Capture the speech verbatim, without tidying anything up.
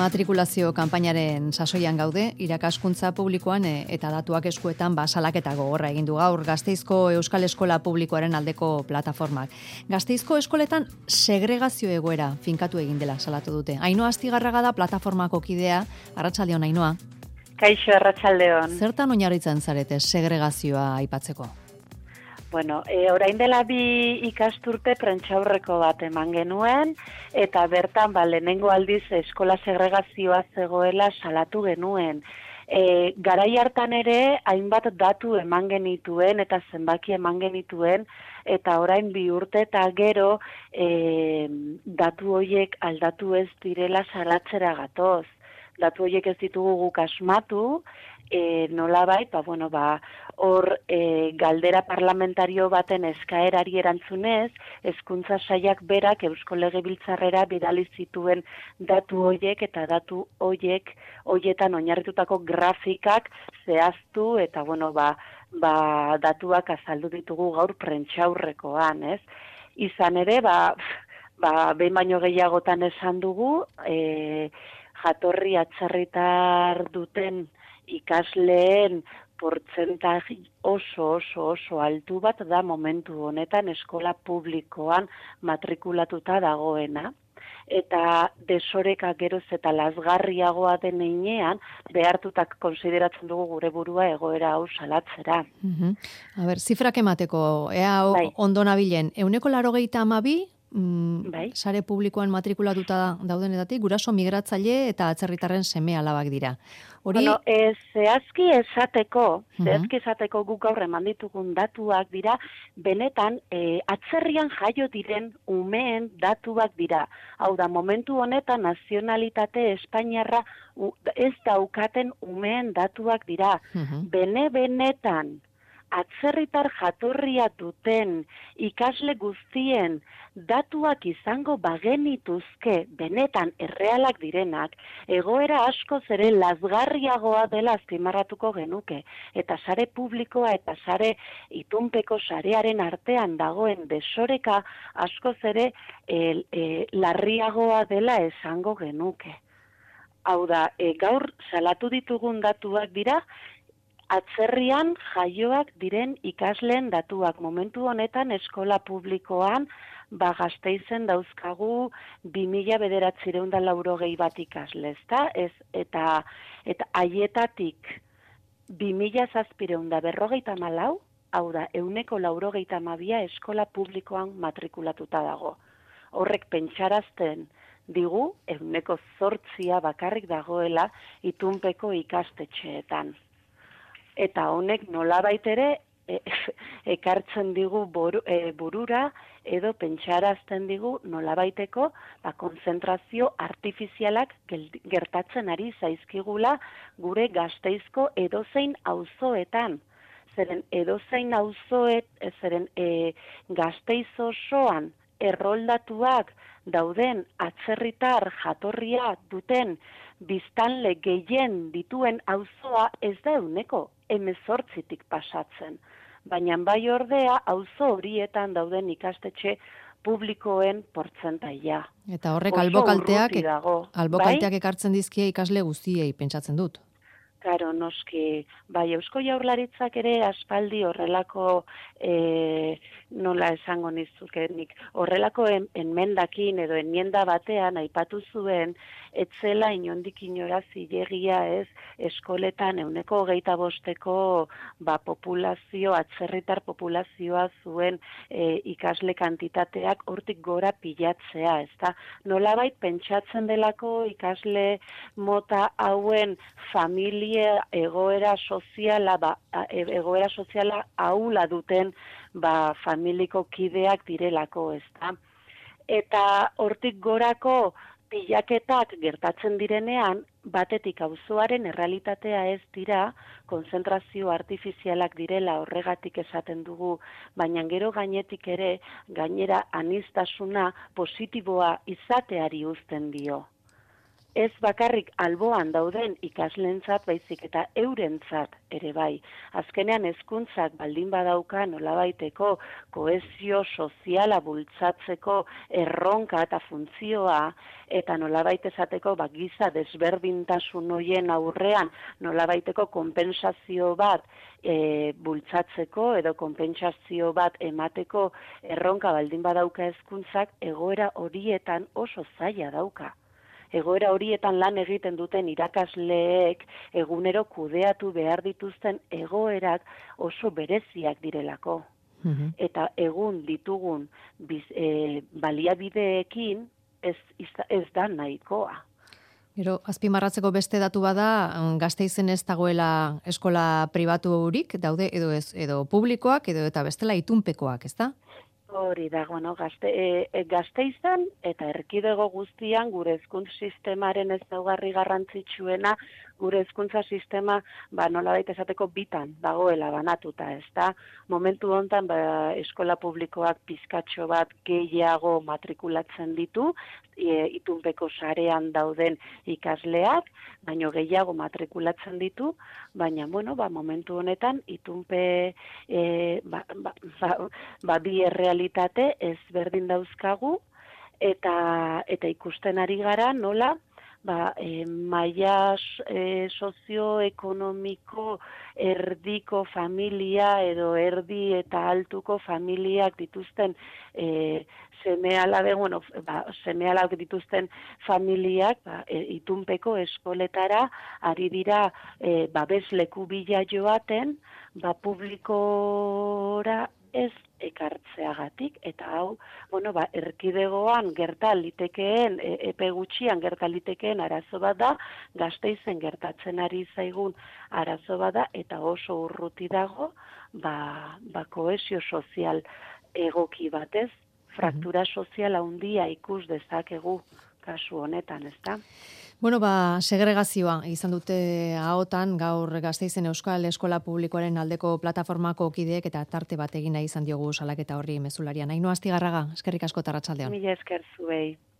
Matrikulazio kanpainaren sasoian gaude, irakaskuntza publikoan e, eta datuak eskuetan basalaketa gogorra egin du gaur Gasteizko Euskal Eskola Publikoaren aldeko plataformak. Gasteizko eskoletan segregazio egoera finkatu egin dela salatu dute. Ainhoa Astigarraga da plataformako kidea. Arratsaldeon, Ainhoa. Kaixo, arratsaldeon. Zertan oinarritzen zarete segregazioa aipatzeko? Bueno, e, orain dela bi ikasturte prentsaurreko bat eman genuen, eta bertan ba, lehenengo aldiz eskola segregazioa zegoela salatu genuen. E, garai hartan ere, hainbat datu eman genituen eta zenbaki eman genituen, eta orain bi urte eta gero e, datu horiek aldatu ez direla salatzera gatoz. Datu horiek ez ditugu guk asmatu, e, nolabait, ba, bueno, ba, hor e, galdera parlamentario baten eskaerari erantzunez, hezkuntza sailak berak Eusko Legebiltzarrera bidali zituen datu horiek eta datu horiek horietan oinarritutako grafikak zehaztu eta bueno, ba, ba, datuak azaldu ditugu gaur prentsaurrekoan, ez? Izan ere, ba, ba, behin baino gehiagotan esan dugu, e, jatorri atzerritar duten ikasleen portzentaje oso oso oso altu bat da momentu honetan eskola publikoan matrikulatuta dagoena. Eta desoreka geroz eta lazgarriagoa den heinean, behartutak konsideratzen dugu gure burua egoera hau salatzera. Uh-huh. A ber, zifrak emateko, ea bai. Ondo nabilen, ehuneko laurogeita hamabi, Mm, bai. Sare publikoan matrikulatuta daudenetatik, guraso migratzaile eta atzerritarren seme alabak dira. Hori... Bueno, e, zehazki esateko, zehazki esateko guk gaur eman ditugun datuak dira, benetan e, atzerrian jaio diren umeen datuak dira. Hau da, momentu honetan nazionalitate espainiarra ez daukaten umeen datuak dira. Uh-huh. Bene-benetan, atzerritar jatorria duten ikasle guztien datuak izango bagenituzke benetan errealak direnak, egoera askoz ere lazgarriagoa dela azpimarratuko genuke. Eta sare publikoa eta sare itunpeko sarearen artean dagoen desoreka askoz ere e, e, larriagoa dela esango genuke. Hau da, e, gaur salatu ditugun datuak dira, atzerrian jaioak diren ikasleen datuak. Momentu honetan eskola publikoan ba Gasteizen dauzkagu bi mila bederatziehun eta laurogei bat ikasle, ezta? Ez, eta eta haietatik bi mila zazpiehun eta berrogeita hamalau, hau da, ehuneko laurogeita hamabia eskola publikoan matrikulatuta dago. Horrek pentsarazten digu ehuneko zortzia bakarrik dagoela itunpeko ikastetxeetan. Eta honek nolabait ere e, ekartzen digu boru, e, burura edo pentsarazten digu nolabaiteko ba, konzentrazio artifizialak gertatzen ari zaizkigula gure Gasteizko edozein auzoetan. Zeren edozein auzoet, zeren e, Gasteiz osoan erroldatuak dauden atzerritar jatorria duten biztanle gehien dituen auzoa ez da ehuneko hemezortzitik pasatzen. Baina bai ordea auzo horietan dauden ikastetxe publikoen portzentaia. Eta horrek albokalteak, albokalteak bai? Ekartzen dizkie ikasle guztiei pentsatzen dut. Claro, noski, bai, Eusko Jaurlaritzak ere aspaldi horrelako, e, nola esango nizukenik, horrelako en, enmendakin edo enmienda batean aipatu zuen, etzela inondik inora zilegia ez, eskoletan ehuneko hogeita bosteko ba, populazio, atzerritar populazioa zuen e, ikasle kantitateak hortik gora pilatzea, ezta? Nolabait pentsatzen delako ikasle mota hauen familia egoera soziala, ba, egoera soziala ahula duten ba, familiko kideak direlako, ezta? Eta hortik gorako pilaketak gertatzen direnean, batetik auzoaren errealitatea ez dira, konzentrazio artifizialak direla horregatik esaten dugu, baina gero gainetik ere, gainera aniztasuna positiboa izateari uzten dio. ez bakarrik alboan dauden ikasleentzat baizik eta eurentzat ere bai. Azkenean hezkuntzak baldin badauka nolabaiteko kohesio soziala bultzatzeko erronka eta funtzioa eta nolabait esateko ba, giza desberdintasun hoien aurrean nolabaiteko konpentsazio bat e, bultzatzeko edo konpentsazio bat emateko erronka baldin badauka hezkuntzak egoera horietan oso zaila dauka. Egoera horietan lan egiten duten irakasleek egunero kudeatu behar dituzten egoerak oso bereziak direlako. Mhm. Eta egun ditugun biz, e, baliabideekin ez, ez da nahikoa. Gero, azpimarratzeko beste datu bada, Gasteizen ez dagoela eskola pribaturik, daude edo ez, edo publikoak, edo eta bestela itunpekoak, ez da? Hori da, bueno, gazte, e, e, Gasteizen eta erkidego guztian gure hezkuntza sistemaren ezaugarri garrantzitsuena, gure hezkuntza sistema ba, nolabait esateko bitan dagoela banatuta, ez da? Momentu hontan ba, eskola publikoak pizkatxo bat gehiago matrikulatzen ditu, e, itunpeko sarean dauden ikasleak, baino gehiago matrikulatzen ditu, baina, bueno, ba, momentu honetan itunpe e, ba, ba, ba, ba, bi errealitate ezberdin dauzkagu, eta, eta ikusten ari gara nola, ba, e, maila e, sozioekonomiko erdiko familia edo erdi eta altuko familiak dituzten e, seme-alabe, bueno, ba, seme-alabek dituzten familiak ba, e, itunpeko eskoletara ari dira e, babesleku bila joaten, ba, publikora ez ekartzeagatik, eta hau, bueno, ba, erkidegoan gerta litekeen, e, epe gutxian gerta litekeen arazo bat da, Gasteizen gertatzen ari zaigun arazo bat da, eta oso urruti dago, ba, ba kohesio sozial egoki batez, fraktura sozial handia ikus dezakegu kasu honetan, ezta? Bueno, ba, segregazioa izan dute ahotan gaur Gasteizen Euskal Eskola Publikoaren aldeko plataformako kideek eta tarte bat egin nahi izan diogu salaketa horri mezularian. Ainhoa Astigarraga, eskerrik asko eta arratsaldeon. Mila esker zuei.